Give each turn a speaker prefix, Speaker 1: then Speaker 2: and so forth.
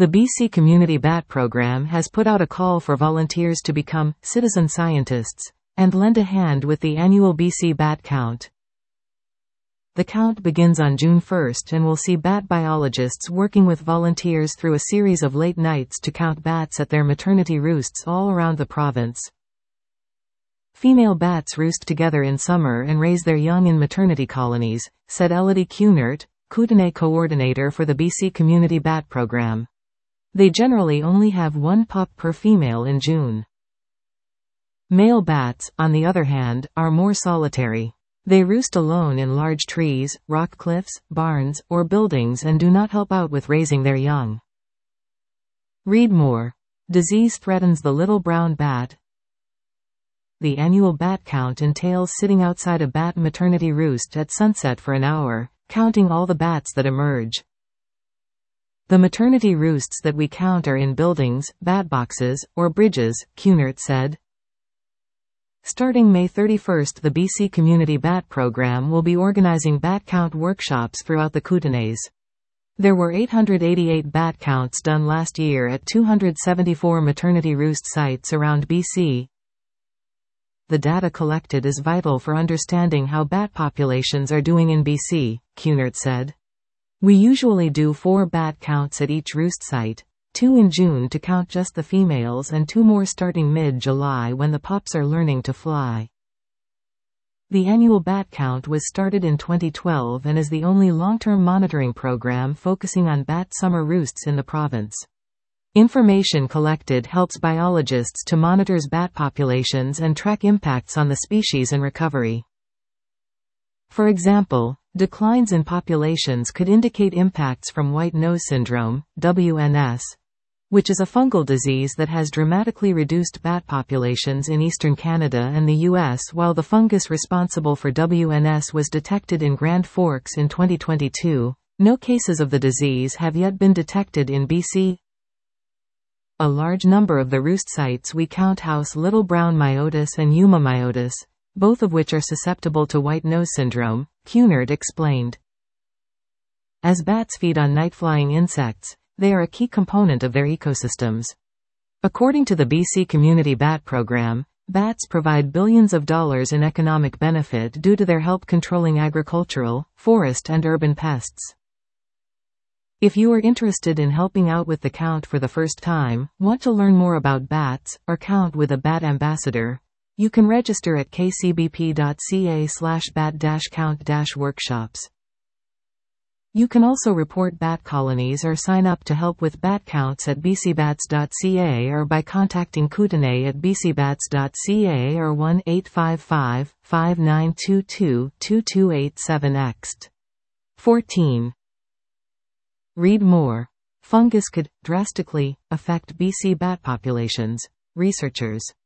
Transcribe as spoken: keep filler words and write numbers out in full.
Speaker 1: The B C Community Bat Program has put out a call for volunteers to become citizen scientists and lend a hand with the annual B C Bat Count. The count begins on June first and will see bat biologists working with volunteers through a series of late nights to count bats at their maternity roosts all around the province. Female bats roost together in summer and raise their young in maternity colonies, said Elodie Cunert, Kootenay coordinator for the B C Community Bat Program. They generally only have one pup per female in June. Male bats, on the other hand, are more solitary. They roost alone in large trees, rock cliffs, barns, or buildings and do not help out with raising their young. Read more. Disease threatens the little brown bat. The annual bat count entails sitting outside a bat maternity roost at sunset for an hour, counting all the bats that emerge. The maternity roosts that we count are in buildings, bat boxes, or bridges, Cunert said. Starting May thirty-first, the B C Community Bat Program will be organizing bat count workshops throughout the Kootenays. There were eight hundred eighty-eight bat counts done last year at two hundred seventy-four maternity roost sites around B C. The data collected is vital for understanding how bat populations are doing in B C, Cunert said. We usually do four bat counts at each roost site, two in June to count just the females and two more starting mid-July when the pups are learning to fly. The annual bat count was started in twenty twelve and is the only long-term monitoring program focusing on bat summer roosts in the province. Information collected helps biologists to monitor bat populations and track impacts on the species and recovery. For example, declines in populations could indicate impacts from white nose syndrome, W N S, which is a fungal disease that has dramatically reduced bat populations in eastern Canada and the U S. While the fungus responsible for W N S was detected in Grand Forks in twenty twenty-two, no cases of the disease have yet been detected in B C. A large number of the roost sites we count house little brown myotis and Yuma myotis, both of which are susceptible to white nose syndrome, Cunert explained. As bats feed on night-flying insects, they are a key component of their ecosystems. According to the B C Community Bat Program, bats provide billions of dollars in economic benefit due to their help controlling agricultural, forest and urban pests. If you are interested in helping out with the count for the first time, want to learn more about bats, or count with a bat ambassador, you can register at k c b p dot c a slash bat dash count dash workshops. You can also report bat colonies or sign up to help with bat counts at b c bats dot c a or by contacting Kootenay at b c bats dot c a or one eight five five, five nine two two, two two eight seven x. fourteen. Read more. Fungus could drastically affect B C bat populations, researchers